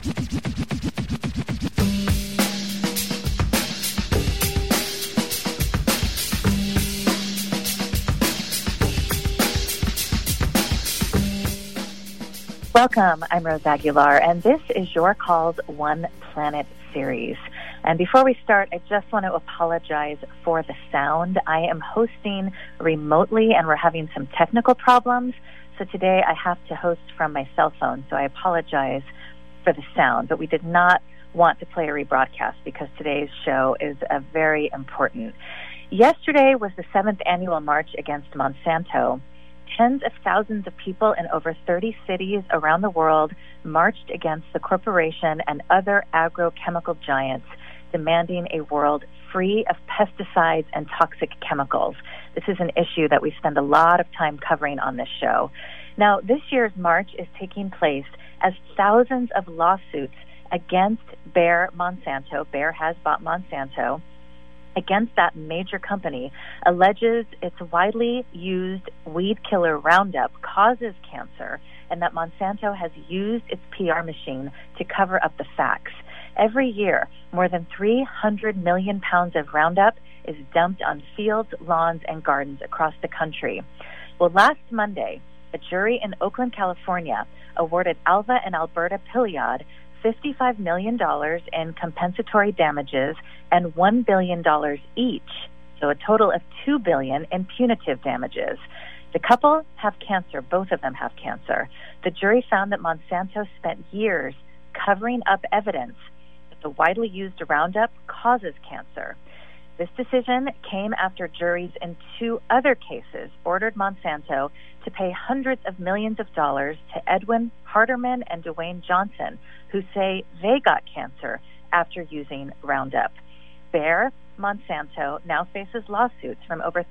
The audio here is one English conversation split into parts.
Welcome, I'm Rose Aguilar, and this is Your Call's One Planet series. And before we start, I just want to apologize for the sound. I am hosting remotely, and we're having some technical problems. So today I have to host from my cell phone, so I apologize for the sound. But we did not want to play a rebroadcast because today's show is very important. Yesterday was the 7th annual March Against Monsanto. Tens of thousands of people in over 30 cities around the world marched against the corporation and other agrochemical giants, demanding a world free of pesticides and toxic chemicals. This is an issue that we spend a lot of time covering on this show. Now, this year's march is taking place as thousands of lawsuits against Bayer Monsanto, Bayer has bought Monsanto, against that major company, alleges its widely used weed killer Roundup causes cancer and that Monsanto has used its PR machine to cover up the facts. Every year, more than 300 million pounds of Roundup is dumped on fields, lawns, and gardens across the country. Well, last Monday, a jury in Oakland, California, awarded Alva and Alberta Pilliod $55 million in compensatory damages and $1 billion each, so a total of $2 billion in punitive damages. The couple have cancer. Both of them have cancer. The jury found that Monsanto spent years covering up evidence that the widely used Roundup causes cancer. This decision came after juries in 2 other cases ordered Monsanto to pay hundreds of millions of dollars to Edwin Harderman and Dwayne Johnson, who say they got cancer after using Roundup. Bayer Monsanto now faces lawsuits from over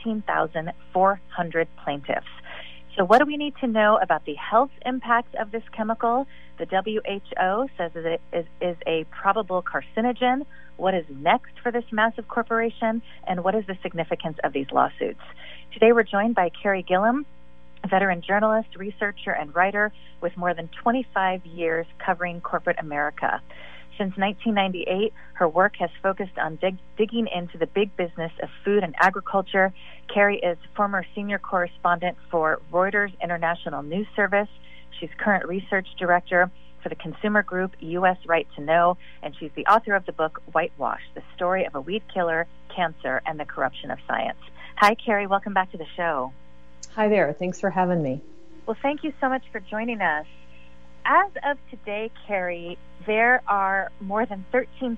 13,400 plaintiffs. So what do we need to know about the health impacts of this chemical? The WHO says that it is a probable carcinogen. What is next for this massive corporation? And what is the significance of these lawsuits? Today we're joined by Carrie Gillam, a veteran journalist, researcher, and writer with more than 25 years covering corporate America. Since 1998, her work has focused on digging into the big business of food and agriculture. Carrie is former senior correspondent for Reuters International News Service. She's current research director for the consumer group U.S. Right to Know, and she's the author of the book Whitewash, the story of a weed killer, cancer, and the corruption of science. Hi, Carrie. Welcome back to the show. Hi there. Thanks for having me. Well, thank you so much for joining us. As of today, Carrie, there are more than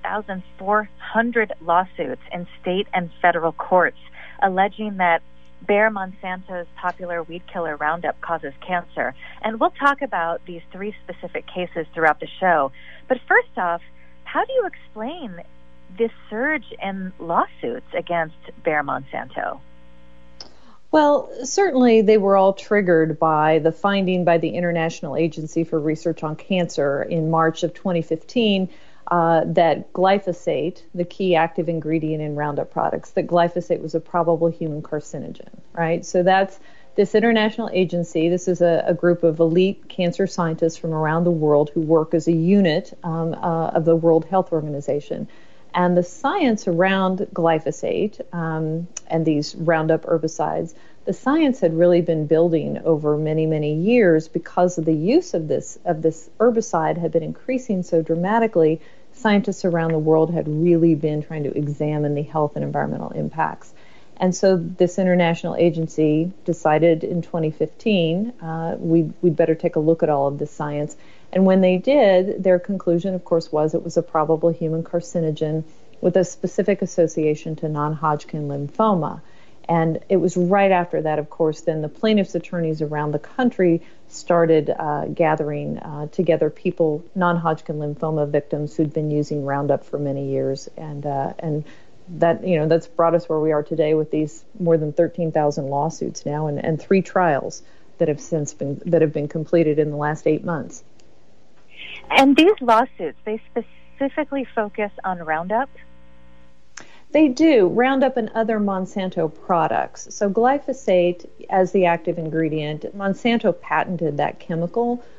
13,400 lawsuits in state and federal courts alleging that Bayer Monsanto's popular weed killer Roundup causes cancer. And we'll talk about these 3 specific cases throughout the show. But first off, how do you explain this surge in lawsuits against Bayer Monsanto? Well, certainly they were all triggered by the finding by the International Agency for Research on Cancer in March of 2015 that glyphosate, the key active ingredient in Roundup products, that glyphosate was a probable human carcinogen, right? So that's this international agency. This is a group of elite cancer scientists from around the world who work as a unit of the World Health Organization. And the science around glyphosate and these Roundup herbicides, the science had really been building over many, many years because of the use of this herbicide had been increasing so dramatically. Scientists around the world had really been trying to examine the health and environmental impacts. And so this international agency decided in 2015 we'd better take a look at all of this science. And when they did, their conclusion, of course, was it was a probable human carcinogen with a specific association to non-Hodgkin lymphoma. And it was right after that, of course, then the plaintiffs' attorneys around the country started gathering together people, non-Hodgkin lymphoma victims who'd been using Roundup for many years. And that, that's brought us where we are today with these more than 13,000 lawsuits now and 3 trials that have been completed in the last 8 months. And these lawsuits, they specifically focus on Roundup? They do, Roundup and other Monsanto products. So glyphosate as the active ingredient, Monsanto patented that chemical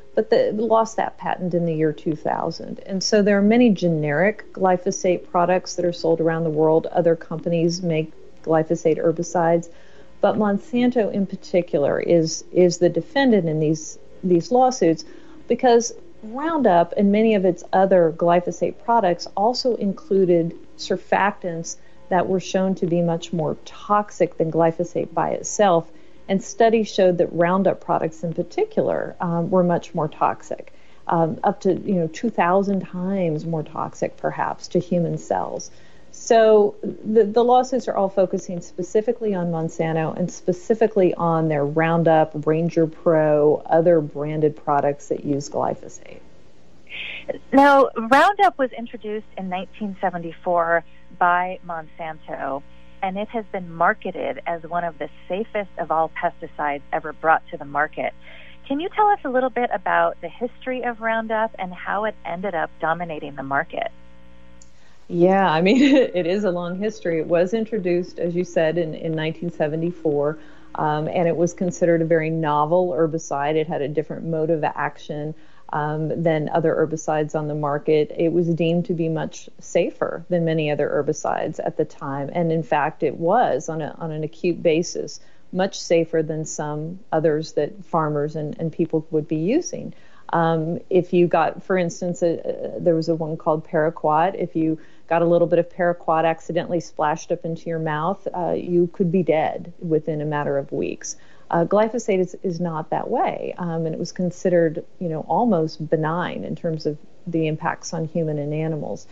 but lost that patent in the year 2000. And so there are many generic glyphosate products that are sold around the world. Other companies make glyphosate herbicides, but Monsanto in particular is the defendant in these lawsuits because Roundup and many of its other glyphosate products also included surfactants that were shown to be much more toxic than glyphosate by itself. And studies showed that Roundup products in particular were much more toxic, up to 2,000 times more toxic perhaps to human cells. So the lawsuits are all focusing specifically on Monsanto and specifically on their Roundup, Ranger Pro, other branded products that use glyphosate. Now, Roundup was introduced in 1974 by Monsanto, and it has been marketed as one of the safest of all pesticides ever brought to the market. Can you tell us a little bit about the history of Roundup and how it ended up dominating the market? Yeah, I mean, it is a long history. It was introduced, as you said, in 1974, and it was considered a very novel herbicide. It had a different mode of action than other herbicides on the market. It was deemed to be much safer than many other herbicides at the time, and in fact, it was on an acute basis much safer than some others that farmers and people would be using. If you got, for instance, there was one called Paraquat. If you got a little bit of Paraquat accidentally splashed up into your mouth, you could be dead within a matter of weeks. Glyphosate is not that way, and it was considered, almost benign in terms of the impacts on humans and animals.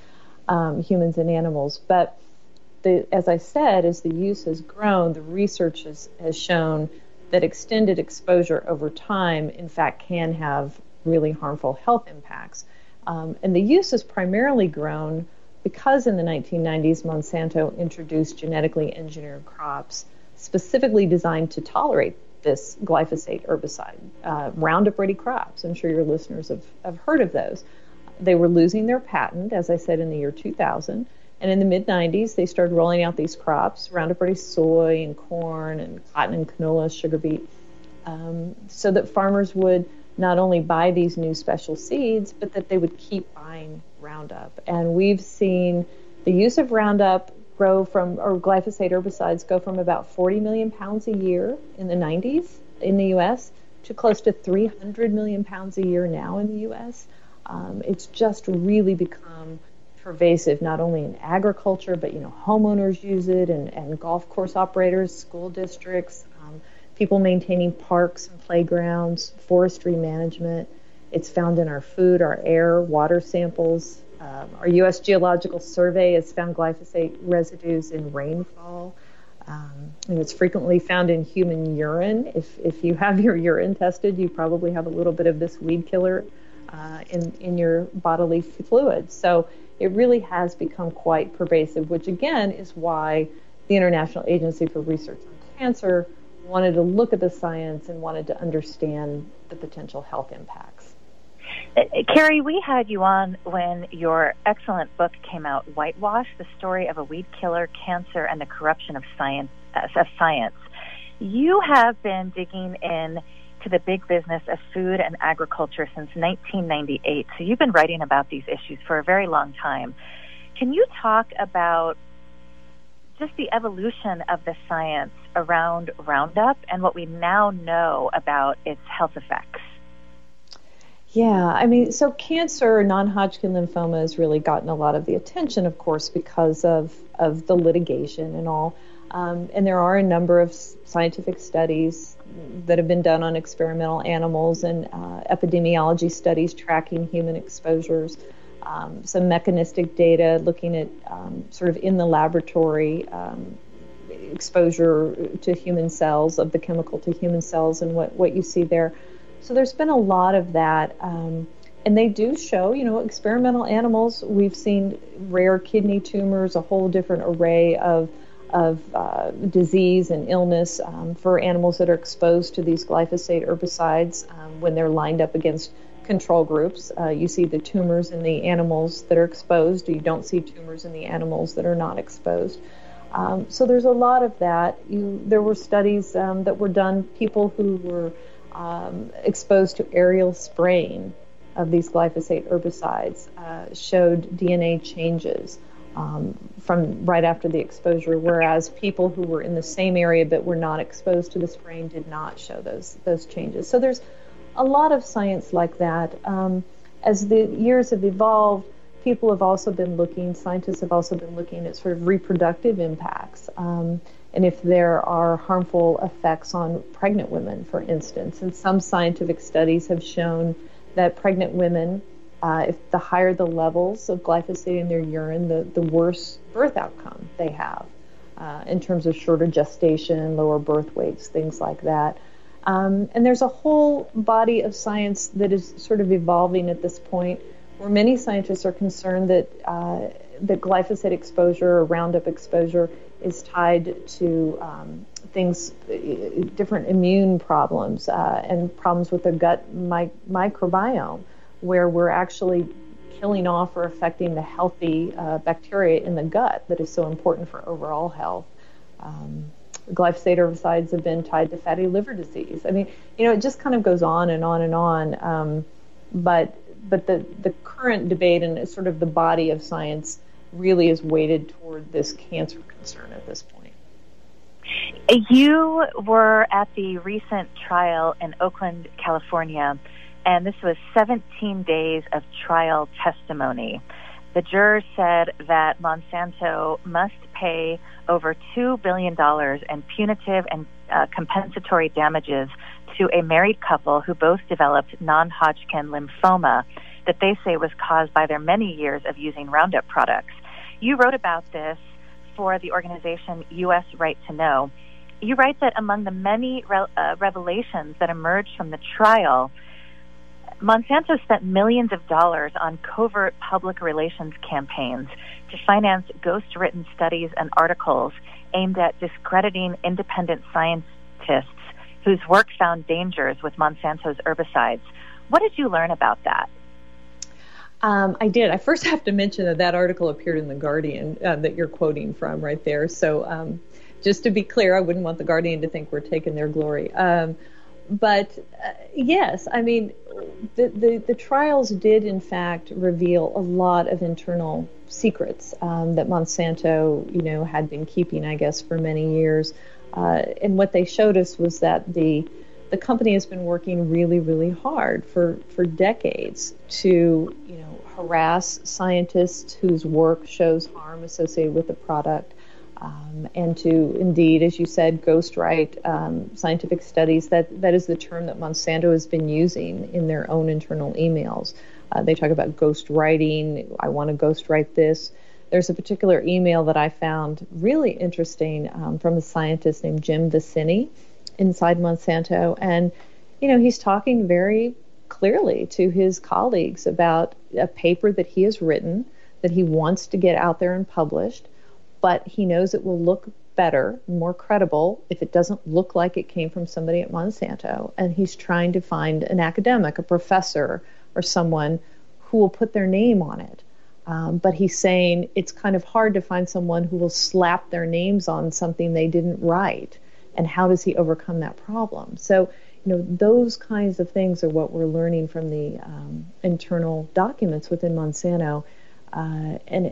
But as I said, as the use has grown, the research has shown that extended exposure over time, in fact, can have really harmful health impacts. And the use has primarily grown because in the 1990s, Monsanto introduced genetically engineered crops specifically designed to tolerate this glyphosate herbicide, Roundup-ready crops. I'm sure your listeners have heard of those. They were losing their patent, as I said, in the year 2000. And in the mid-90s, they started rolling out these crops, Roundup-ready soy and corn and cotton and canola, sugar beet, so that farmers would not only buy these new special seeds, but that they would keep buying Roundup. And we've seen the use of Roundup glyphosate herbicides go from about 40 million pounds a year in the 90s in the U.S. to close to 300 million pounds a year now in the U.S. It's just really become pervasive, not only in agriculture, but homeowners use it, and golf course operators, school districts, people maintaining parks and playgrounds, forestry management. It's found in our food, our air, water samples. Our U.S. Geological Survey has found glyphosate residues in rainfall. And it's frequently found in human urine. If you have your urine tested, you probably have a little bit of this weed killer in your bodily fluids. So it really has become quite pervasive, which again is why the International Agency for Research on Cancer wanted to look at the science and wanted to understand the potential health impacts. Carrie, we had you on when your excellent book came out, Whitewash, the story of a weed killer, cancer, and the corruption of science. You have been digging in to the big business of food and agriculture since 1998. So you've been writing about these issues for a very long time. Can you talk about just the evolution of the science around Roundup and what we now know about its health effects? Yeah, I mean, so cancer, non-Hodgkin lymphoma has really gotten a lot of the attention, of course, because of the litigation and all. And there are a number of scientific studies that have been done on experimental animals and epidemiology studies tracking human exposures, some mechanistic data looking at sort of in the laboratory exposure to human cells, of the chemical to human cells, and what you see there. So there's been a lot of that. And they do show, experimental animals, we've seen rare kidney tumors, a whole different array of disease and illness for animals that are exposed to these glyphosate herbicides when they're lined up against control groups. You see the tumors in the animals that are exposed. You don't see tumors in the animals that are not exposed. So there's a lot of that. There were studies that were done, people who were exposed to aerial spraying of these glyphosate herbicides showed DNA changes from right after the exposure, whereas people who were in the same area but were not exposed to the spraying did not show those changes. So there's a lot of science like that. As the years have evolved, scientists have also been looking at sort of reproductive impacts, and if there are harmful effects on pregnant women, for instance. And some scientific studies have shown that pregnant women, if the higher the levels of glyphosate in their urine, the worse birth outcome they have in terms of shorter gestation, lower birth weights, things like that. And there's a whole body of science that is sort of evolving at this point, where many scientists are concerned that that glyphosate exposure or Roundup exposure is tied to different immune problems and problems with the gut microbiome, where we're actually killing off or affecting the healthy bacteria in the gut that is so important for overall health. Glyphosate herbicides have been tied to fatty liver disease. I mean, it just kind of goes on and on and on. But the current debate and sort of the body of science really is weighted toward this cancer concern at this point. You were at the recent trial in Oakland, California, and this was 17 days of trial testimony. The jurors said that Monsanto must pay over $2 billion in punitive and compensatory damages to a married couple who both developed non-Hodgkin lymphoma that they say was caused by their many years of using Roundup products. You wrote about this for the organization U.S. Right to Know. You write that among the many revelations that emerged from the trial, Monsanto spent millions of dollars on covert public relations campaigns to finance ghost-written studies and articles aimed at discrediting independent scientists whose work found dangers with Monsanto's herbicides. What did you learn about that? I did. I first have to mention that article appeared in The Guardian that you're quoting from right there. So just to be clear, I wouldn't want The Guardian to think we're taking their glory. But yes, I mean, the trials did in fact reveal a lot of internal secrets that Monsanto, had been keeping, I guess, for many years. And what they showed us was that the company has been working really, really hard for decades to, harass scientists whose work shows harm associated with the product, and to indeed, as you said, ghostwrite scientific studies. That is the term that Monsanto has been using in their own internal emails. They talk about ghostwriting. I want to ghostwrite this. There's a particular email that I found really interesting from a scientist named Jim Vicini inside Monsanto. And, he's talking very clearly to his colleagues about a paper that he has written that he wants to get out there and published, but he knows it will look better, more credible, if it doesn't look like it came from somebody at Monsanto. And he's trying to find an academic, a professor, or someone who will put their name on it. But he's saying it's kind of hard to find someone who will slap their names on something they didn't write. And how does he overcome that problem? So, those kinds of things are what we're learning from the internal documents within Monsanto. And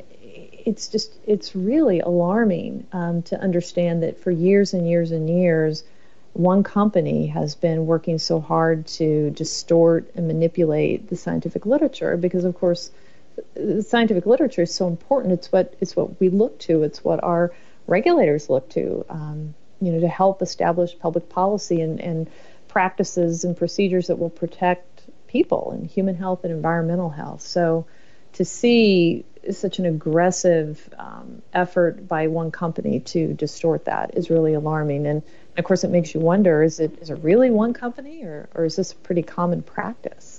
it's really alarming to understand that for years and years and years, one company has been working so hard to distort and manipulate the scientific literature, because, of course, the scientific literature is so important. It's what we look to. It's what our regulators look to, to help establish public policy and practices and procedures that will protect people and human health and environmental health. So to see such an aggressive effort by one company to distort that is really alarming. And of course, it makes you wonder, is it really one company, or is this a pretty common practice?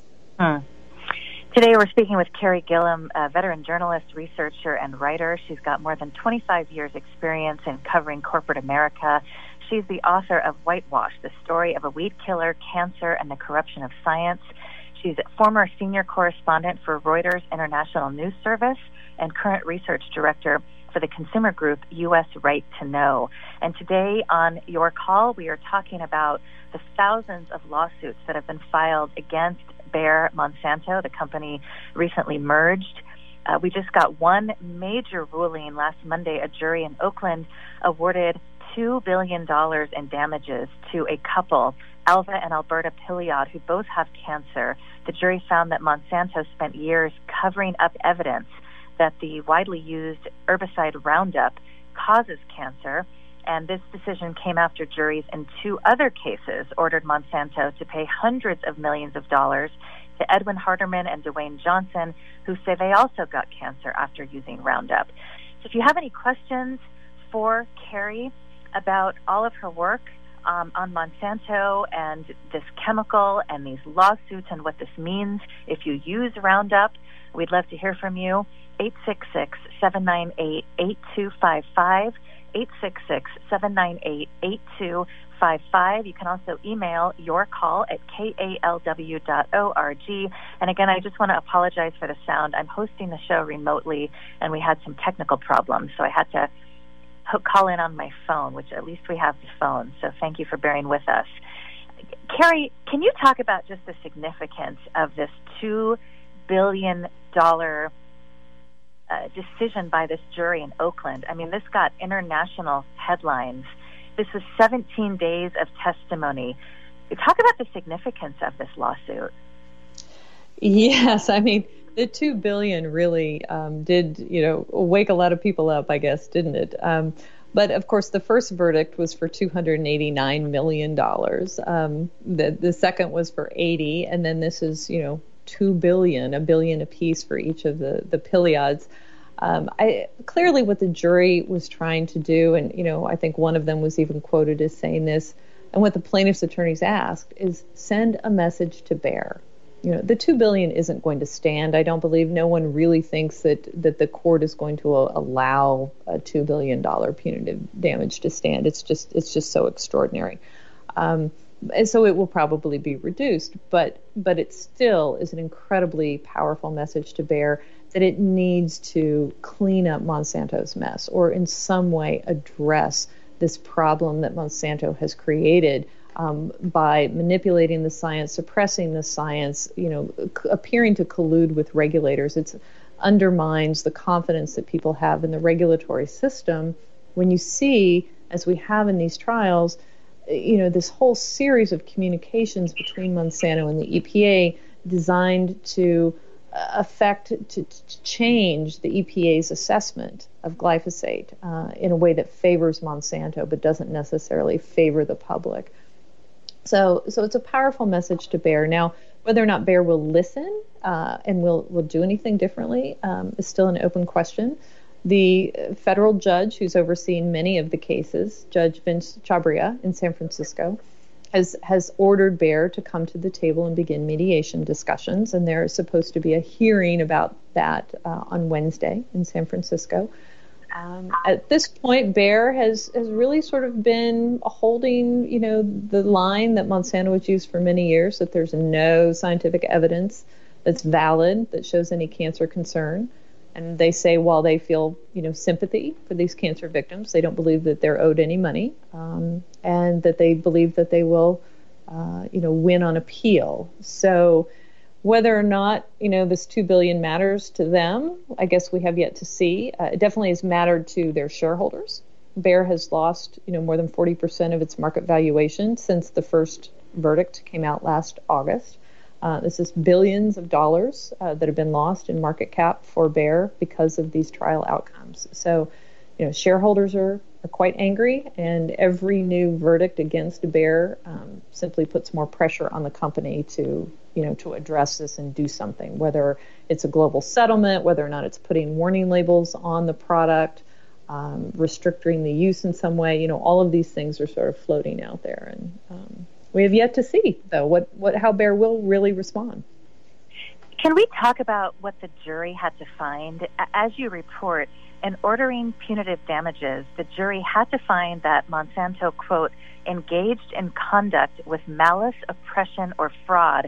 Today we're speaking with Carrie Gillam, a veteran journalist, researcher, and writer. She's got more than 25 years' experience in covering corporate America. She's the author of Whitewash, the story of a weed killer, cancer, and the corruption of science. She's a former senior correspondent for Reuters International News Service and current research director for for the consumer group U.S. Right to Know. And today on Your Call, we are talking about the thousands of lawsuits that have been filed against Bayer Monsanto. The company recently merged. We just got one major ruling last Monday. A jury in Oakland awarded $2 billion in damages to a couple, Alva and Alberta Pilliod, who both have cancer. The jury found that Monsanto spent years covering up evidence that the widely used herbicide Roundup causes cancer. And this decision came after juries in two other cases ordered Monsanto to pay hundreds of millions of dollars to Edwin Harderman and Dwayne Johnson, who say they also got cancer after using Roundup. So if you have any questions for Carrie about all of her work on Monsanto and this chemical and these lawsuits and what this means if you use Roundup, we'd love to hear from you. 866-798-8255, 866-798-8255. You can also email yourcall@kalw.org. And again, I just want to apologize for the sound. I'm hosting the show remotely, and we had some technical problems, so I had to call in on my phone, which at least we have the phone. So thank you for bearing with us. Carrie, can you talk about just the significance of this $2 billion decision by this jury in Oakland? I mean, this got international headlines. This was 17 days of testimony. Talk about the significance of this lawsuit. Yes, I mean, the $2 billion really did, wake a lot of people up, I guess, didn't it? But of course, the first verdict was for $289 million. The second was for 80, and then this is, $2 billion, $1 billion apiece for each of the Pilliods. Clearly what the jury was trying to do, and, I think one of them was even quoted as saying this, and what the plaintiff's attorneys asked is send a message to Bayer. The $2 billion isn't going to stand. I don't believe. No one really thinks that the court is going to allow a $2 billion punitive damage to stand. It's just so extraordinary. And so it will probably be reduced, but it still is an incredibly powerful message to Bayer that it needs to clean up Monsanto's mess or in some way address this problem that Monsanto has created by manipulating the science, suppressing the science, appearing to collude with regulators. It undermines the confidence that people have in the regulatory system when you see, as we have in these trials, this whole series of communications between Monsanto and the EPA designed to to change the EPA's assessment of glyphosate in a way that favors Monsanto but doesn't necessarily favor the public. So it's a powerful message to Bayer. Now, whether or not Bayer will listen and will do anything differently is still an open question. The federal judge who's overseen many of the cases, Judge Vince Chabria in San Francisco, has ordered Bayer to come to the table and begin mediation discussions, and there is supposed to be a hearing about that on Wednesday in San Francisco. At this point, Bayer has really sort of been holding, the line that Monsanto has used for many years, that there's no scientific evidence that's valid that shows any cancer concern. And they say while they feel, sympathy for these cancer victims, they don't believe that they're owed any money, and that they believe that they will, win on appeal. So whether or not, this $2 billion matters to them, I guess we have yet to see. It definitely has mattered to their shareholders. Bayer has lost, more than 40% of its market valuation since the first verdict came out last August. This is billions of dollars that have been lost in market cap for Bayer because of these trial outcomes. So, shareholders are quite angry, and every new verdict against Bayer simply puts more pressure on the company to address this and do something, whether it's a global settlement, whether or not it's putting warning labels on the product, restricting the use in some way. All of these things are sort of floating out there, and we have yet to see, though, how Bayer will really respond. Can we talk about what the jury had to find? As you report, in ordering punitive damages, the jury had to find that Monsanto, quote, engaged in conduct with malice, oppression, or fraud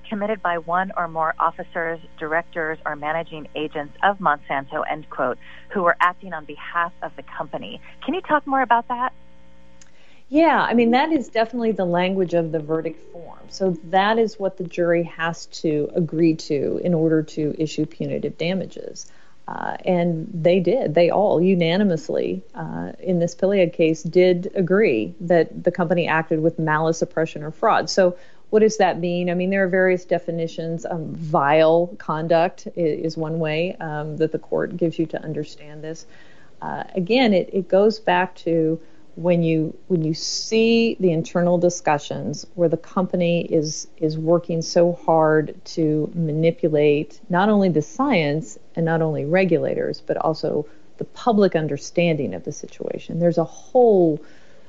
committed by one or more officers, directors, or managing agents of Monsanto, end quote, who were acting on behalf of the company. Can you talk more about that? Yeah, I mean, that is definitely the language of the verdict form. So that is what the jury has to agree to in order to issue punitive damages. And they did. They all unanimously, in this Pilead case, did agree that the company acted with malice, oppression, or fraud. So what does that mean? I mean, there are various definitions. Vile conduct is one way that the court gives you to understand this. Again, it goes back to when you see the internal discussions where the company is working so hard to manipulate not only the science and not only regulators, but also the public understanding of the situation. There's a whole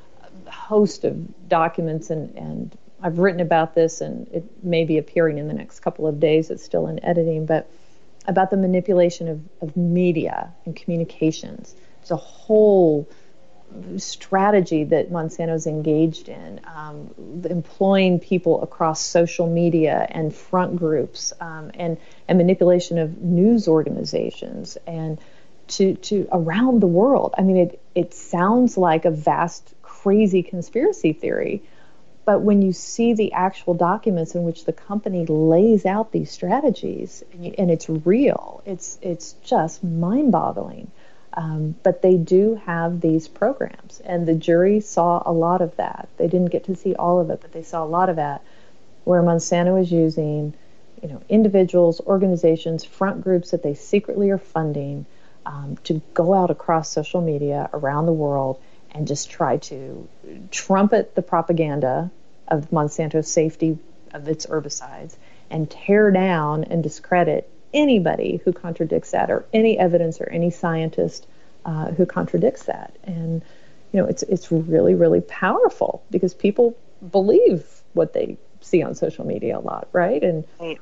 host of documents, and I've written about this, and it may be appearing in the next couple of days. It's still in editing, but about the manipulation of media and communications. It's a whole strategy that Monsanto's engaged in, employing people across social media and front groups, and manipulation of news organizations and to around the world. I mean, it sounds like a vast, crazy conspiracy theory, but when you see the actual documents in which the company lays out these strategies, and it's real, it's just mind-boggling. But they do have these programs, and the jury saw a lot of that. They didn't get to see all of it, but they saw a lot of that, where Monsanto is using, individuals, organizations, front groups that they secretly are funding to go out across social media around the world and just try to trumpet the propaganda of Monsanto's safety of its herbicides and tear down and discredit anybody who contradicts that, or any evidence or any scientist who contradicts that. And it's really, really powerful because people believe what they see on social media a lot, right? And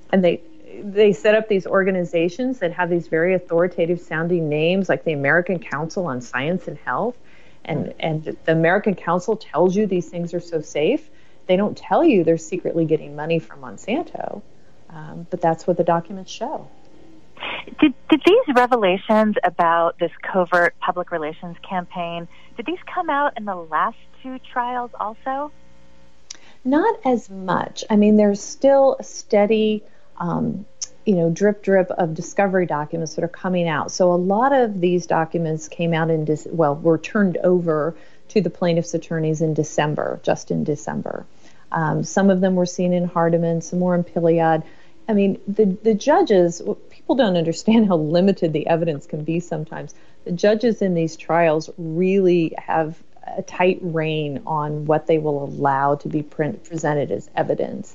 they set up these organizations that have these very authoritative sounding names, like the American Council on Science and Health, and the American Council tells you these things are so safe. They don't tell you they're secretly getting money from Monsanto. But that's what the documents show. Did these revelations about this covert public relations campaign, did these come out in the last two trials also? Not as much. I mean, there's still a steady, drip of discovery documents that are coming out. So a lot of these documents came out were turned over to the plaintiff's attorneys in December, just in December. Some of them were seen in Hardiman, some more in Pilead. I mean, the judges, people don't understand how limited the evidence can be sometimes. The judges in these trials really have a tight rein on what they will allow to be presented as evidence.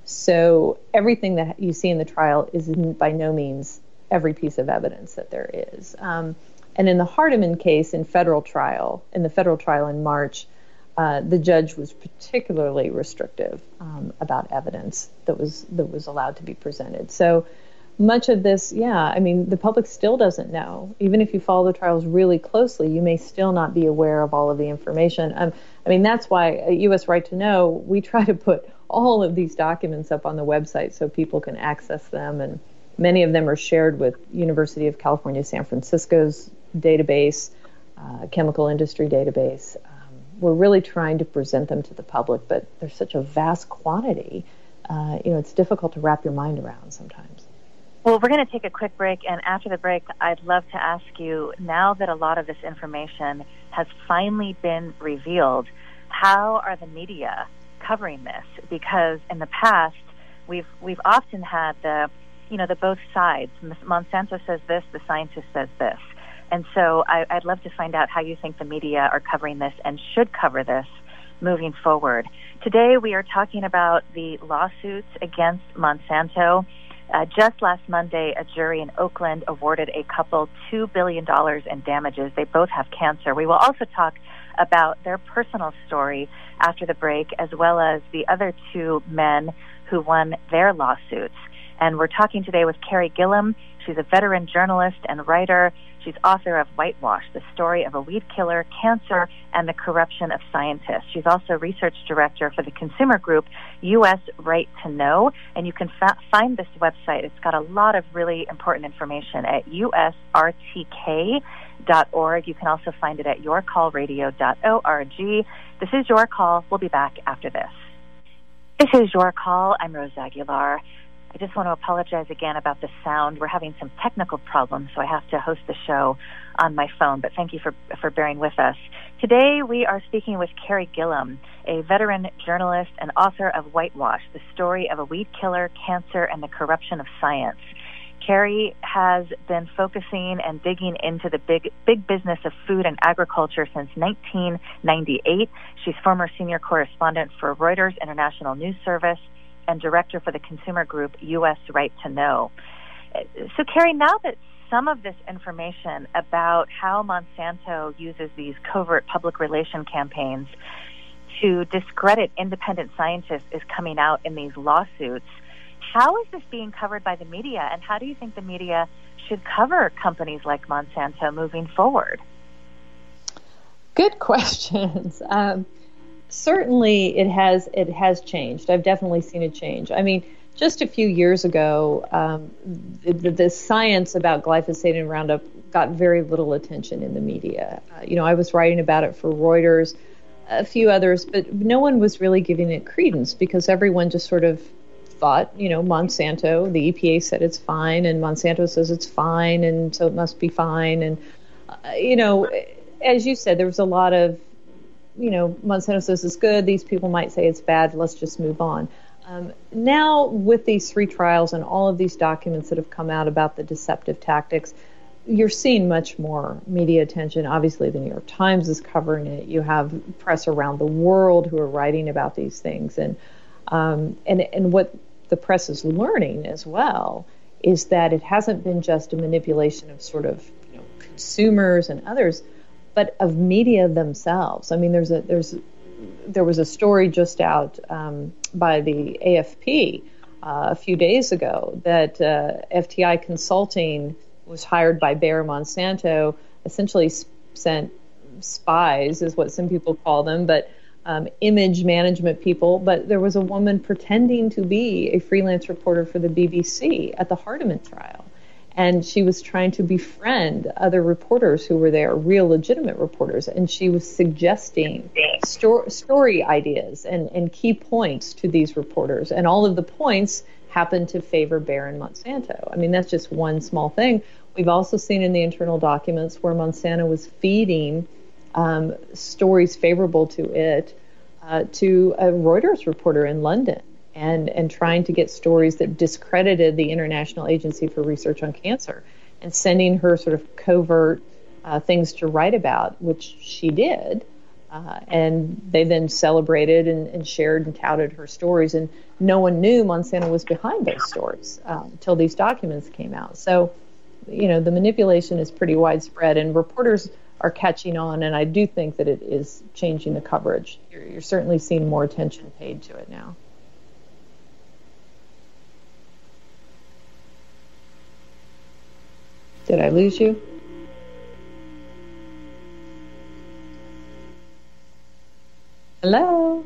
So everything that you see in the trial is by no means every piece of evidence that there is. And in the Hardiman case, in the federal trial in March, the judge was particularly restrictive about evidence that was allowed to be presented. So much of this, the public still doesn't know. Even if you follow the trials really closely, you may still not be aware of all of the information. That's why at U.S. Right to Know, we try to put all of these documents up on the website so people can access them, and many of them are shared with University of California, San Francisco's database, chemical industry database. We're really trying to present them to the public, but there's such a vast quantity. It's difficult to wrap your mind around sometimes. Well, we're going to take a quick break, and after the break, I'd love to ask you, now that a lot of this information has finally been revealed, how are the media covering this? Because in the past, we've often had the both sides. Monsanto says this, the scientist says this. And so I'd love to find out how you think the media are covering this and should cover this moving forward. Today we are talking about the lawsuits against Monsanto. Just last Monday, a jury in Oakland awarded a couple $2 billion in damages. They both have cancer. We will also talk about their personal story after the break, as well as the other two men who won their lawsuits. And we're talking today with Carey Gillam. She's a veteran journalist and writer. She's author of Whitewash, the story of a weed killer, cancer, and the corruption of scientists. She's also research director for the consumer group U.S. Right to Know. And you can find this website. It's got a lot of really important information at usrtk.org. You can also find it at yourcallradio.org. This is Your Call. We'll be back after this. This is Your Call. I'm Rose Aguilar. I just want to apologize again about the sound. We're having some technical problems, so I have to host the show on my phone, but thank you for bearing with us. Today, we are speaking with Carey Gillam, a veteran journalist and author of Whitewash, the story of a weed killer, cancer, and the corruption of science. Carey has been focusing and digging into the big business of food and agriculture since 1998. She's former senior correspondent for Reuters International News Service and director for the consumer group U.S. Right to Know. So, Carey, now that some of this information about how Monsanto uses these covert public relation campaigns to discredit independent scientists is coming out in these lawsuits, how is this being covered by the media, and how do you think the media should cover companies like Monsanto moving forward? Good questions. Certainly, it has changed. I've definitely seen it change. I mean, just a few years ago, the science about glyphosate and Roundup got very little attention in the media. I was writing about it for Reuters, a few others, but no one was really giving it credence because everyone just sort of thought, Monsanto, the EPA said it's fine, and Monsanto says it's fine, and so it must be fine. And, as you said, there was a lot of, Monsanto says it's good, these people might say it's bad, let's just move on. Now, with these 3 trials and all of these documents that have come out about the deceptive tactics, you're seeing much more media attention. Obviously, the New York Times is covering it. You have press around the world who are writing about these things. And what the press is learning as well is that it hasn't been just a manipulation of sort of consumers and others, but of media themselves. I mean, there was a story just out by the AFP a few days ago that FTI Consulting was hired by Bayer Monsanto, essentially sent spies, is what some people call them, but image management people. But there was a woman pretending to be a freelance reporter for the BBC at the Hardeman trial. And she was trying to befriend other reporters who were there, real legitimate reporters. And she was suggesting story ideas and key points to these reporters. And all of the points happened to favor Bayer and Monsanto. I mean, that's just one small thing. We've also seen in the internal documents where Monsanto was feeding stories favorable to it to a Reuters reporter in London. And trying to get stories that discredited the International Agency for Research on Cancer and sending her sort of covert things to write about, which she did. And they then celebrated and shared and touted her stories. And no one knew Monsanto was behind those stories until these documents came out. So, the manipulation is pretty widespread, and reporters are catching on. And I do think that it is changing the coverage. You're certainly seeing more attention paid to it now. Did I lose you? Hello?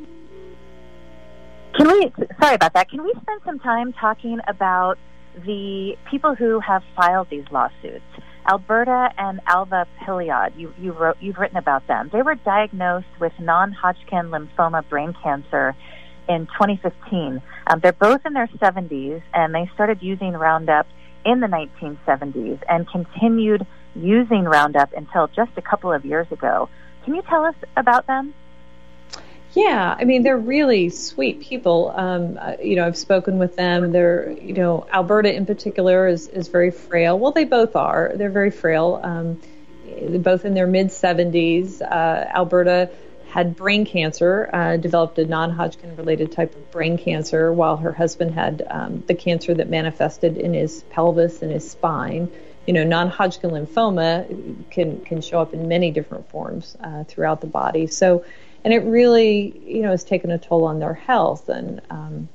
Sorry about that. Can we spend some time talking about the people who have filed these lawsuits? Alberta and Alva Piliad, you've written about them. They were diagnosed with non-Hodgkin lymphoma brain cancer in 2015. They're both in their 70s, and they started using Roundup in the 1970s and continued using Roundup until just a couple of years ago. Can you tell us about them? Yeah, I mean, they're really sweet people. I've spoken with them. They're, Alberta in particular is very frail. Well, they both are. They're very frail. They're both in their mid-70s. Alberta had brain cancer, developed a non-Hodgkin related type of brain cancer, while her husband had the cancer that manifested in his pelvis and his spine. Non-Hodgkin lymphoma can show up in many different forms throughout the body. So, and it really, has taken a toll on their health. And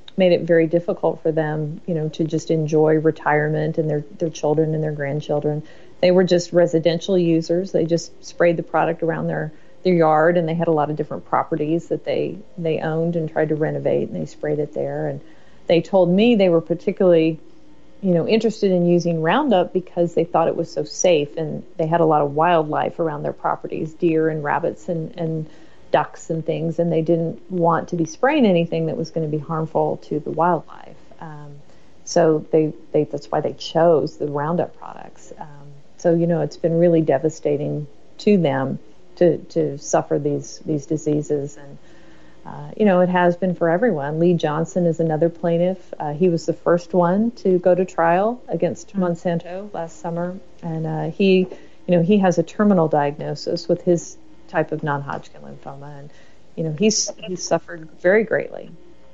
made it very difficult for them, to just enjoy retirement and their children and their grandchildren. They were just residential users. They just sprayed the product around their yard, and they had a lot of different properties that they owned and tried to renovate, and they sprayed it there. And they told me they were particularly, interested in using Roundup because they thought it was so safe, and they had a lot of wildlife around their properties, deer and rabbits and ducks and things, and they didn't want to be spraying anything that was going to be harmful to the wildlife. So that's why they chose the Roundup products. So it's been really devastating to them to suffer these diseases, and it has been for everyone. Lee Johnson is another plaintiff. He was the first one to go to trial against Monsanto last summer, and he has a terminal diagnosis with his type of non-Hodgkin lymphoma, and he's suffered very greatly.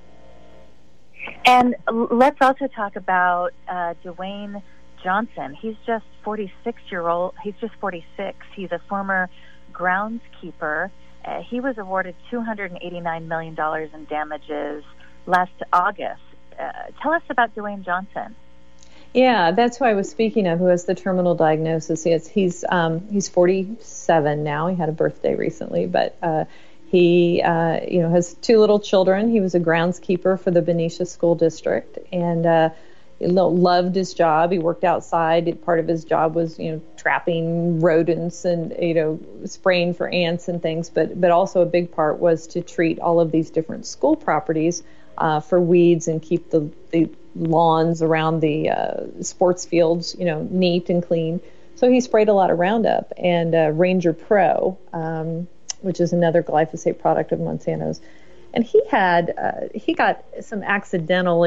And let's also talk about Dwayne Johnson. He's just 46-year-old. He's just 46. He's a former groundskeeper. He was awarded $289 million in damages last August. Tell us about Dwayne Johnson. Yeah, that's who I was speaking of, who has the terminal diagnosis. He's 47 now. He had a birthday recently, but he has two little children. He was a groundskeeper for the Benicia School District, and loved his job. He worked outside. Part of his job was, trapping rodents and, spraying for ants and things. But also a big part was to treat all of these different school properties for weeds and keep the lawns around the sports fields, neat and clean. So he sprayed a lot of Roundup and Ranger Pro, which is another glyphosate product of Monsanto's. And he got some accidental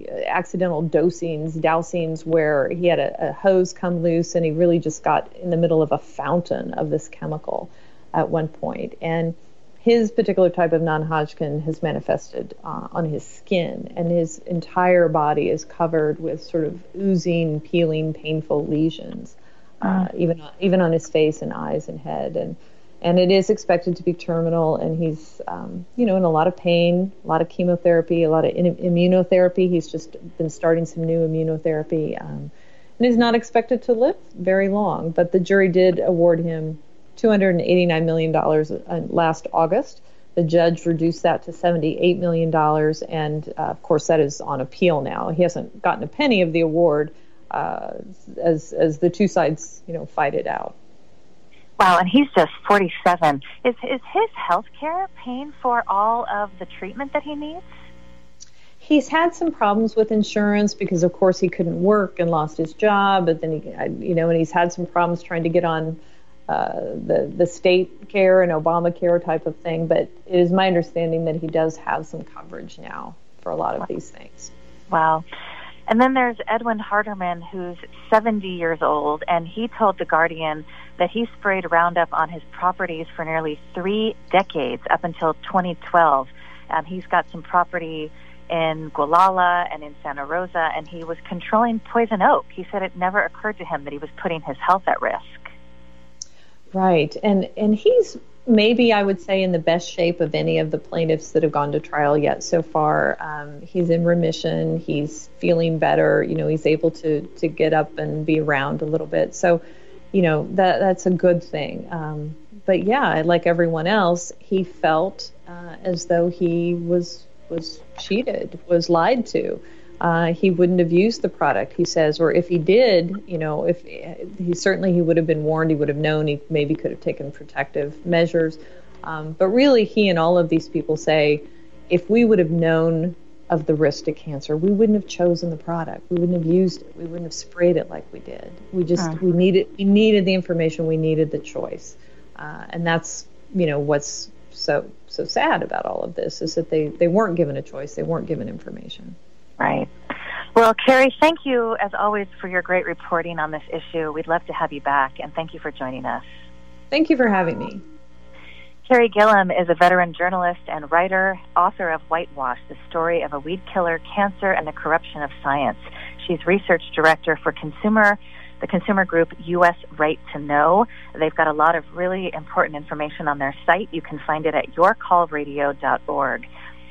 dousings where he had a hose come loose, and he really just got in the middle of a fountain of this chemical at one point. And his particular type of non-Hodgkin has manifested on his skin, and his entire body is covered with sort of oozing, peeling, painful lesions, even on his face and eyes and head. And it is expected to be terminal, and he's, in a lot of pain, a lot of chemotherapy, a lot of immunotherapy. He's just been starting some new immunotherapy, and is not expected to live very long. But the jury did award him $289 million last August. The judge reduced that to $78 million, and of course that is on appeal now. He hasn't gotten a penny of the award as the two sides, fight it out. Wow, and he's just 47. Is his health care paying for all of the treatment that he needs? He's had some problems with insurance because, of course, he couldn't work and lost his job. But then, and he's had some problems trying to get on the state care and Obamacare type of thing. But it is my understanding that he does have some coverage now for a lot of these things. Wow. And then there's Edwin Harderman, who's 70 years old, and he told The Guardian that he sprayed Roundup on his properties for nearly 3 decades, up until 2012. He's got some property in Gualala and in Santa Rosa, and he was controlling poison oak. He said it never occurred to him that he was putting his health at risk. Right. And he's maybe, I would say, in the best shape of any of the plaintiffs that have gone to trial yet so far. He's in remission. He's feeling better. He's able to get up and be around a little bit. So, that's a good thing. But yeah, like everyone else, he felt as though he was cheated, was lied to. He wouldn't have used the product, he says, or if he did, if he would have been warned, he would have known, he maybe could have taken protective measures. But really, he and all of these people say, if we would have known of the risk to cancer, we wouldn't have chosen the product. We wouldn't have used it. We wouldn't have sprayed it like we did. We needed the information. We needed the choice. And that's, what's so sad about all of this is that they weren't given a choice. They weren't given information. Right. Well, Carrie, thank you, as always, for your great reporting on this issue. We'd love to have you back, and thank you for joining us. Thank you for having me. Carrie Gillum is a veteran journalist and writer, author of Whitewash, the story of a weed killer, cancer, and the corruption of science. She's research director for the consumer group U.S. Right to Know. They've got a lot of really important information on their site. You can find it at yourcallradio.org.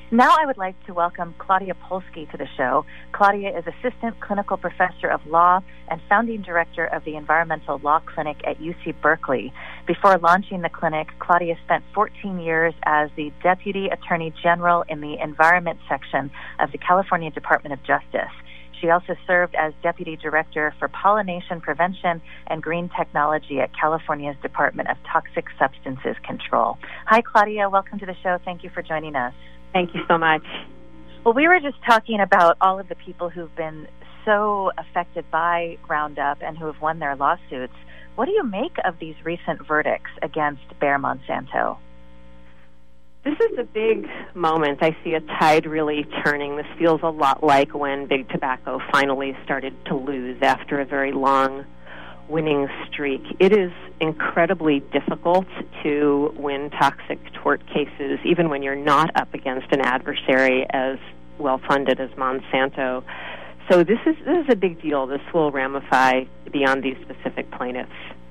Now I would like to welcome Claudia Polsky to the show. Claudia is Assistant Clinical Professor of Law and Founding Director of the Environmental Law Clinic at UC Berkeley. Before launching the clinic, Claudia spent 14 years as the Deputy Attorney General in the Environment Section of the California Department of Justice. She also served as Deputy Director for Pollination Prevention and Green Technology at California's Department of Toxic Substances Control. Hi, Claudia. Welcome to the show. Thank you for joining us. Thank you so much. Well, we were just talking about all of the people who've been so affected by Roundup and who have won their lawsuits. What do you make of these recent verdicts against Bayer Monsanto? This is a big moment. I see a tide really turning. This feels a lot like when Big Tobacco finally started to lose after a very long winning streak. It is incredibly difficult to win toxic tort cases, even when you're not up against an adversary as well-funded as Monsanto. So this is a big deal. This will ramify beyond these specific plaintiffs.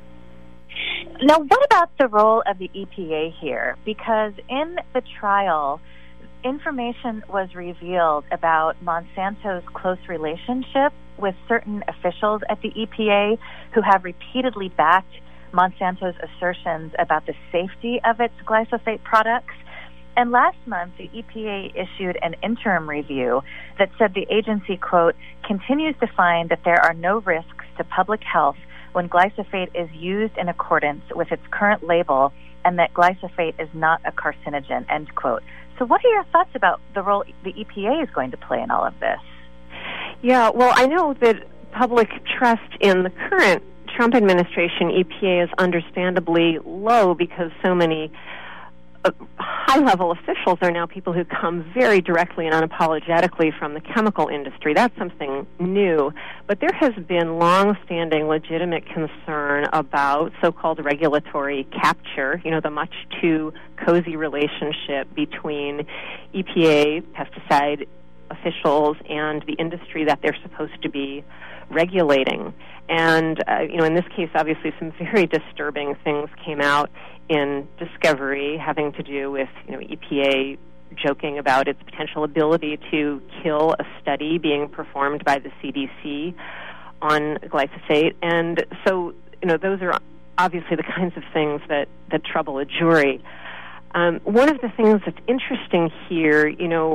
Now, what about the role of the EPA here? Because in the trial, information was revealed about Monsanto's close relationship with certain officials at the EPA who have repeatedly backed Monsanto's assertions about the safety of its glyphosate products. And last month, the EPA issued an interim review that said the agency, quote, continues to find that there are no risks to public health when glyphosate is used in accordance with its current label and that glyphosate is not a carcinogen, end quote. So what are your thoughts about the role the EPA is going to play in all of this? Yeah, well, I know that public trust in the current Trump administration, EPA, is understandably low because so many high-level officials are now people who come very directly and unapologetically from the chemical industry. That's something new. But there has been long-standing legitimate concern about so-called regulatory capture, the much too cozy relationship between EPA, pesticide officials, and the industry that they're supposed to be regulating. And, in this case, obviously some very disturbing things came out in discovery having to do with, EPA joking about its potential ability to kill a study being performed by the CDC on glyphosate. And so, those are obviously the kinds of things that trouble a jury. One of the things that's interesting here,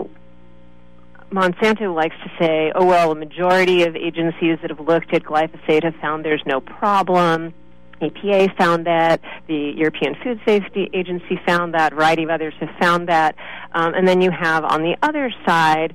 Monsanto likes to say, oh, well, a majority of agencies that have looked at glyphosate have found there's no problem. EPA found that. The European Food Safety Agency found that. A variety of others have found that. And then you have on the other side,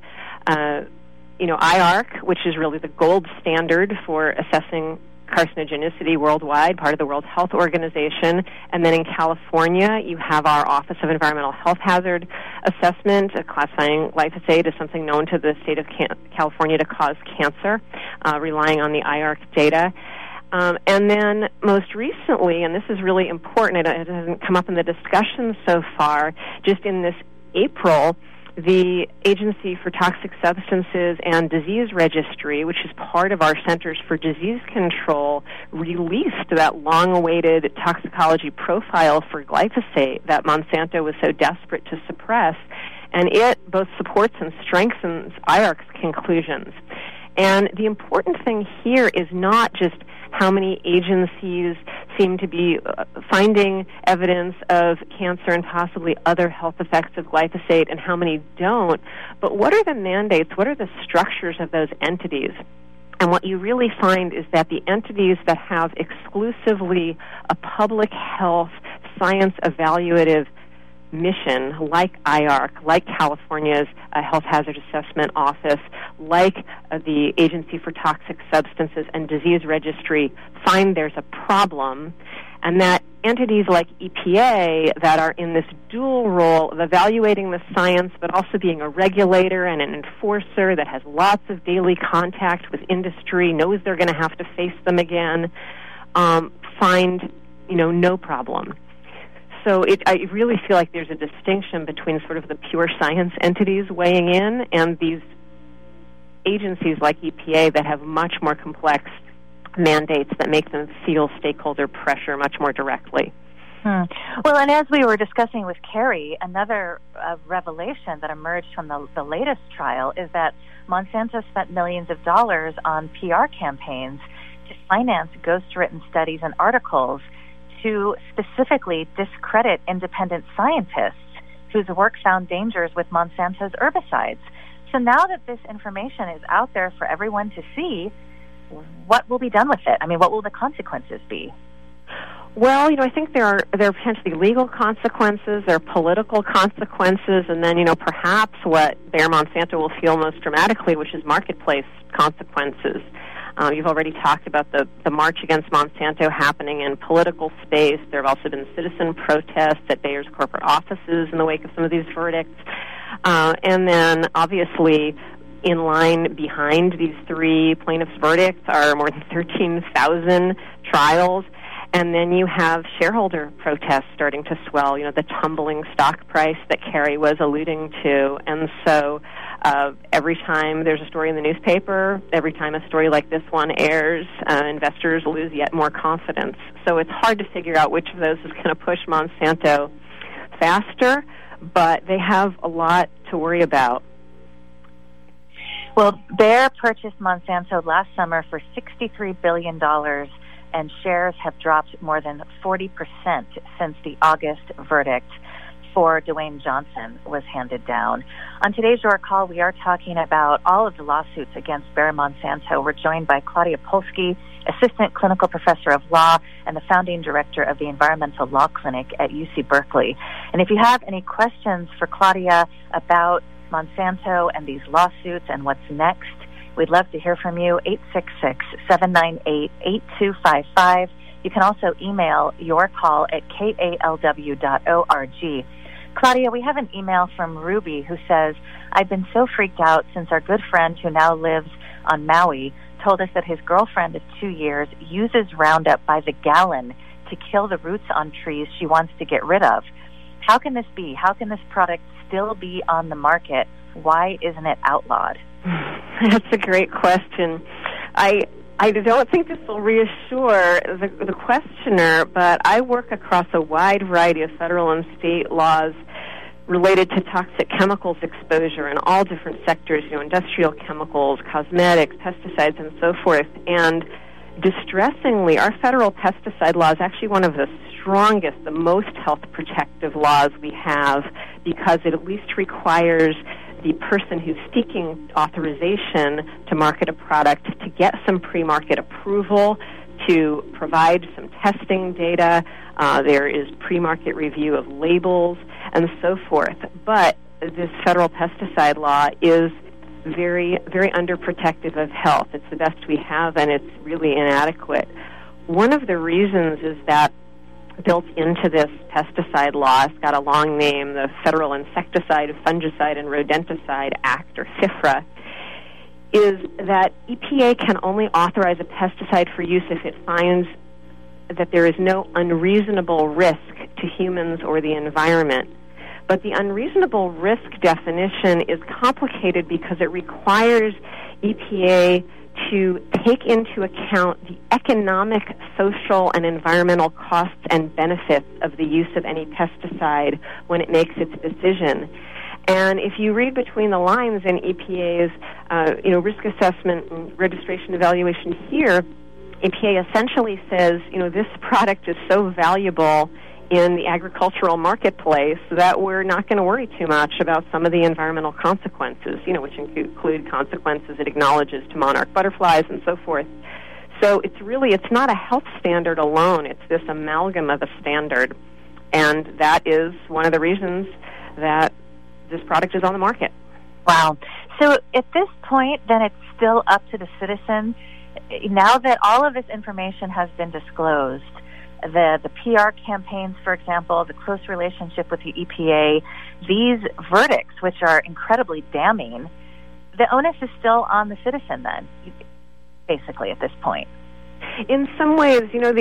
IARC, which is really the gold standard for assessing carcinogenicity worldwide, part of the World Health Organization. And then in California, you have our Office of Environmental Health Hazard Assessment, classifying glyphosate as something known to the state of California to cause cancer, relying on the IARC data. And then most recently, and this is really important, it hasn't come up in the discussion so far, just in this April, the Agency for Toxic Substances and Disease Registry, which is part of our Centers for Disease Control, released that long-awaited toxicology profile for glyphosate that Monsanto was so desperate to suppress, and it both supports and strengthens IARC's conclusions. And the important thing here is not just how many agencies seem to be finding evidence of cancer and possibly other health effects of glyphosate and how many don't, but what are the mandates, what are the structures of those entities? And what you really find is that the entities that have exclusively a public health science evaluative mission, like IARC, like California's Health Hazard Assessment Office, like the Agency for Toxic Substances and Disease Registry, find there's a problem, and that entities like EPA that are in this dual role of evaluating the science but also being a regulator and an enforcer that has lots of daily contact with industry, knows they're going to have to face them again, find, no problem. So I really feel like there's a distinction between sort of the pure science entities weighing in and these agencies like EPA that have much more complex mandates that make them feel stakeholder pressure much more directly. Well, and as we were discussing with Carrie, another revelation that emerged from the latest trial is that Monsanto spent millions of dollars on PR campaigns to finance ghost-written studies and articles to specifically discredit independent scientists whose work found dangers with Monsanto's herbicides. So now that this information is out there for everyone to see, what will be done with it? I mean, what will the consequences be? Well, I think there are potentially legal consequences, there are political consequences, and then, perhaps what Bayer Monsanto will feel most dramatically, which is marketplace consequences. You've already talked about the march against Monsanto happening in political space. There have also been citizen protests at Bayer's corporate offices in the wake of some of these verdicts. And then, obviously, in line behind these three plaintiffs' verdicts are more than 13,000 trials. And then you have shareholder protests starting to swell, the tumbling stock price that Carrie was alluding to. And so every time there's a story in the newspaper, every time a story like this one airs, investors lose yet more confidence. So it's hard to figure out which of those is going to push Monsanto faster, but they have a lot to worry about. Well, Bayer purchased Monsanto last summer for $63 billion, and shares have dropped more than 40% since the August verdict for Dwayne Johnson was handed down. On today's Your Call, we are talking about all of the lawsuits against Bayer Monsanto. We're joined by Claudia Polsky, Assistant Clinical Professor of Law and the Founding Director of the Environmental Law Clinic at UC Berkeley. And if you have any questions for Claudia about Monsanto and these lawsuits and what's next, we'd love to hear from you, 866-798-8255. You can also email your call at kalw.org. Claudia, we have an email from Ruby who says, I've been so freaked out since our good friend who now lives on Maui told us that his girlfriend of 2 years uses Roundup by the gallon to kill the roots on trees she wants to get rid of. How can this be? How can this product still be on the market? Why isn't it outlawed? That's a great question. I don't think this will reassure the questioner, but I work across a wide variety of federal and state laws related to toxic chemicals exposure in all different sectors, industrial chemicals, cosmetics, pesticides, and so forth. And distressingly, our federal pesticide law is actually one of the strongest, the most health protective laws we have, because it at least requires the person who's seeking authorization to market a product to get some pre-market approval, to provide some testing data. There is pre-market review of labels and so forth. But this federal pesticide law is very, very underprotective of health. It's the best we have, and it's really inadequate. One of the reasons is that built into this pesticide law, it's got a long name, the Federal Insecticide, Fungicide, and Rodenticide Act, or FIFRA, is that EPA can only authorize a pesticide for use if it finds that there is no unreasonable risk to humans or the environment. But the unreasonable risk definition is complicated because it requires EPA to take into account the economic, social, and environmenal costs and benefits of the use of any pesticide when it makes its decision. And if you read between the lines in EPA's risk assessment and registration evaluation here, EPA essentially says, this product is so valuable in the agricultural marketplace that we're not going to worry too much about some of the environmental consequences, which include consequences it acknowledges to monarch butterflies and so forth. So it's not a health standard alone. It's this amalgam of a standard. And that is one of the reasons that this product is on the market. Wow. So at this point, then it's still up to the citizen. Now that all of this information has been disclosed, the PR campaigns, for example, the close relationship with the EPA, these verdicts, which are incredibly damning, the onus is still on the citizen then, basically, at this point. In some ways,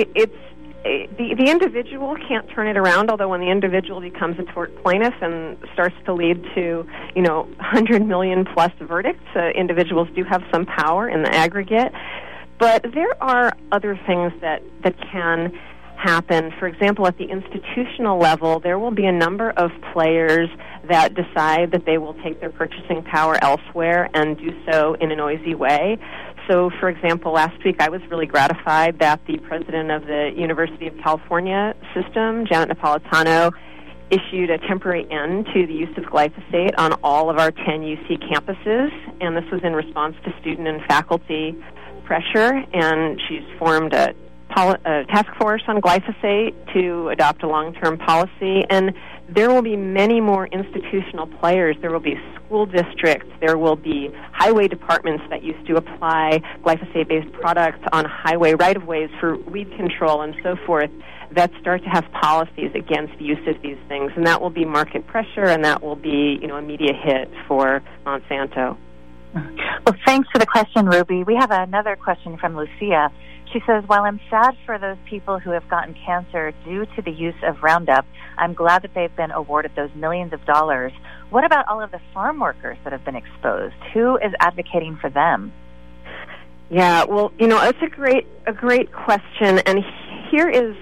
the individual can't turn it around, although when the individual becomes a tort plaintiff and starts to lead to, 100 million plus verdicts, individuals do have some power in the aggregate. But there are other things that can happen. For example, at the institutional level, there will be a number of players that decide that they will take their purchasing power elsewhere and do so in a noisy way. So, for example, last week I was really gratified that the president of the University of California system, Janet Napolitano, issued a temporary end to the use of glyphosate on all of our 10 UC campuses, and this was in response to student and faculty pressure, and she's formed a task force on glyphosate to adopt a long-term policy, and there will be many more institutional players. There will be school districts. There will be highway departments that used to apply glyphosate-based products on highway right-of-ways for weed control and so forth that start to have policies against the use of these things, and that will be market pressure, and that will be, a media hit for Monsanto. Well, thanks for the question, Ruby. We have another question from Lucia. She says, while I'm sad for those people who have gotten cancer due to the use of Roundup, I'm glad that they've been awarded those millions of dollars. What about all of the farm workers that have been exposed? Who is advocating for them? Yeah, well, it's a great question, and here is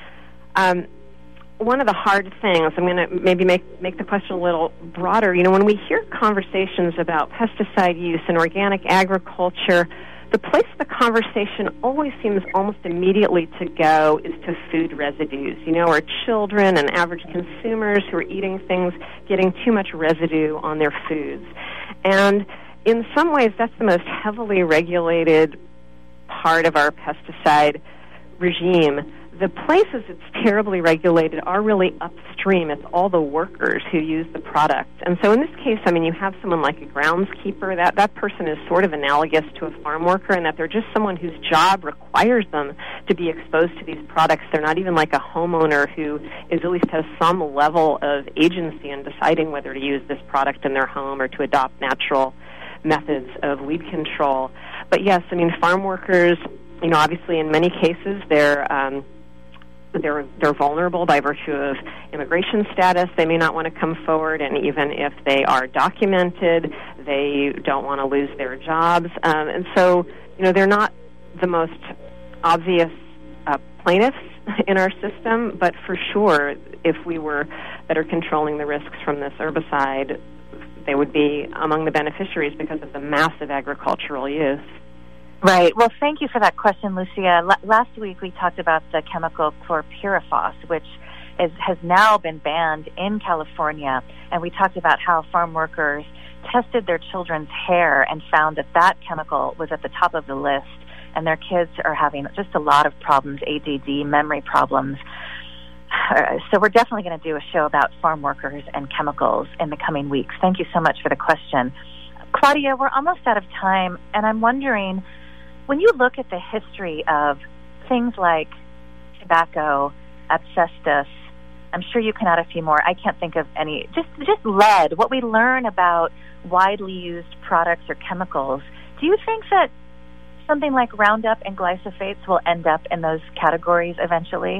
one of the hard things. I'm going to maybe make the question a little broader. When we hear conversations about pesticide use and organic agriculture, the place the conversation always seems almost immediately to go is to food residues. Our children and average consumers who are eating things getting too much residue on their foods. And in some ways, that's the most heavily regulated part of our pesticide regime. The places it's terribly regulated are really upstream. It's all the workers who use the product. And so in this case, you have someone like a groundskeeper. That person is sort of analogous to a farm worker in that they're just someone whose job requires them to be exposed to these products. They're not even like a homeowner who is at least has some level of agency in deciding whether to use this product in their home or to adopt natural methods of weed control. But yes, farm workers, obviously in many cases they're vulnerable by virtue of immigration status. They may not want to come forward, and even if they are documented, they don't want to lose their jobs. And so, they're not the most obvious plaintiffs in our system, but for sure, if we were better controlling the risks from this herbicide, they would be among the beneficiaries because of the massive agricultural use. Right. Well, thank you for that question, Lucia. Last week we talked about the chemical chlorpyrifos, which has now been banned in California, and we talked about how farm workers tested their children's hair and found that chemical was at the top of the list, and their kids are having just a lot of problems, ADD, memory problems. So we're definitely going to do a show about farm workers and chemicals in the coming weeks. Thank you so much for the question. Claudia, we're almost out of time, and I'm wondering, when you look at the history of things like tobacco, asbestos, I'm sure you can add a few more. I can't think of any. Just lead, what we learn about widely used products or chemicals. Do you think that something like Roundup and glyphosates will end up in those categories eventually?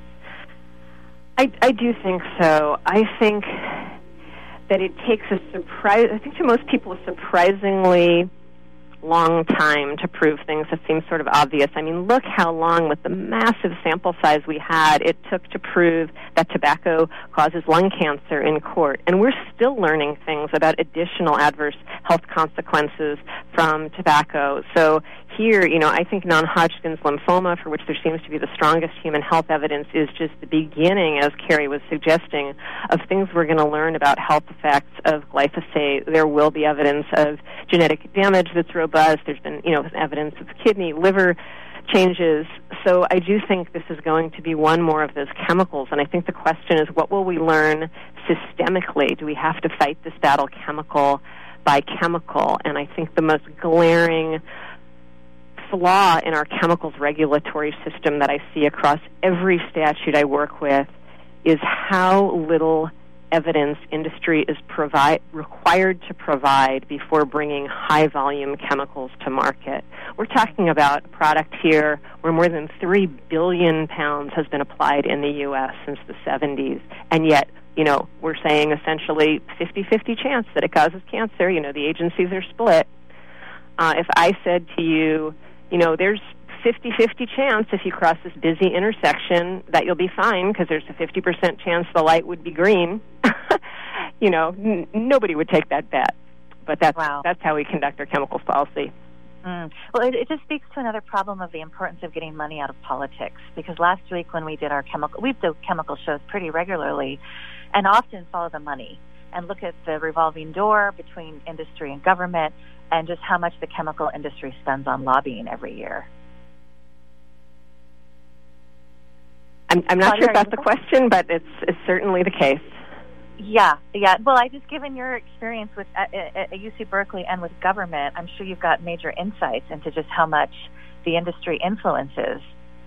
I do think so. I think that it takes to most people, a surprisingly long time to prove things that seem sort of obvious. Look how long, with the massive sample size we had, it took to prove that tobacco causes lung cancer in court. And we're still learning things about additional adverse health consequences from tobacco. So here, I think non-Hodgkin's lymphoma, for which there seems to be the strongest human health evidence, is just the beginning, as Carrie was suggesting, of things we're going to learn about health effects of glyphosate. There will be evidence of genetic damage that's robust. There's been, evidence of kidney, liver changes. So I do think this is going to be one more of those chemicals. And I think the question is, what will we learn systemically? Do we have to fight this battle chemical by chemical? And I think the most glaring flaw in our chemicals regulatory system that I see across every statute I work with is how little evidence industry is required to provide before bringing high-volume chemicals to market. We're talking about a product here where more than 3 billion pounds has been applied in the U.S. since the 70s, and yet, we're saying essentially 50-50 chance that it causes cancer. The agencies are split. If I said to you, there's 50-50 chance if you cross this busy intersection that you'll be fine because there's a 50% chance the light would be green. Nobody would take that bet. But that's how we conduct our chemicals policy. Well, it just speaks to another problem of the importance of getting money out of politics. Because last week when we did we do chemical shows pretty regularly and often follow the money and look at the revolving door between industry and government and just how much the chemical industry spends on lobbying every year. I'm not sure if that's the question, but it's certainly the case. Yeah. Well, given your experience with at UC Berkeley and with government, I'm sure you've got major insights into just how much the industry influences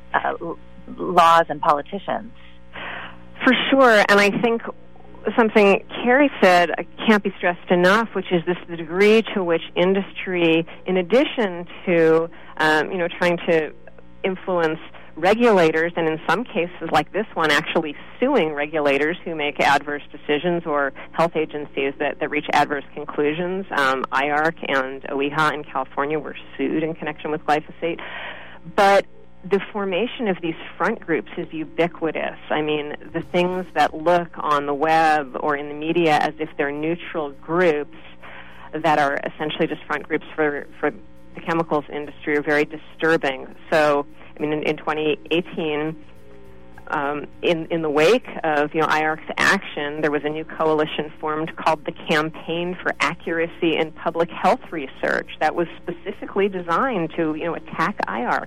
laws and politicians. For sure, and I think something Carrie said can't be stressed enough, which is the degree to which industry, in addition to trying to influence regulators, and in some cases like this one, actually suing regulators who make adverse decisions or health agencies that reach adverse conclusions. IARC and OEHA in California were sued in connection with glyphosate. But the formation of these front groups is ubiquitous. I mean, the things that look on the web or in the media as if they're neutral groups that are essentially just front groups for the chemicals industry are very disturbing. So, I mean, in 2018, in the wake of IARC's action, there was a new coalition formed called the Campaign for Accuracy in Public Health Research that was specifically designed to attack IARC.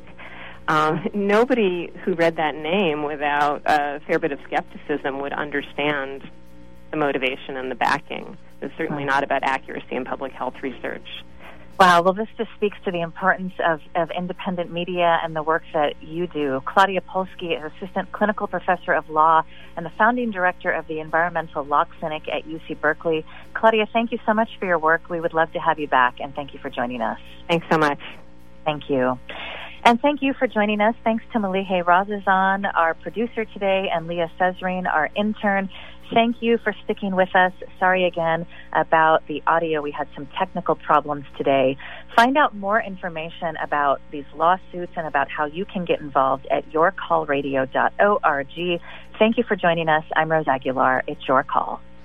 Nobody who read that name without a fair bit of skepticism would understand the motivation and the backing. It's certainly not about accuracy in public health research. Wow, well, this just speaks to the importance of independent media and the work that you do. Claudia Polsky is Assistant Clinical Professor of Law and the Founding Director of the Environmental Law Clinic at UC Berkeley. Claudia, thank you so much for your work. We would love to have you back, and thank you for joining us. Thanks so much. Thank you. And thank you for joining us. Thanks to Malihe Razazan, our producer today, and Leah Cesarine, our intern. Thank you for sticking with us. Sorry again about the audio. We had some technical problems today. Find out more information about these lawsuits and about how you can get involved at yourcallradio.org. Thank you for joining us. I'm Rose Aguilar. It's Your Call.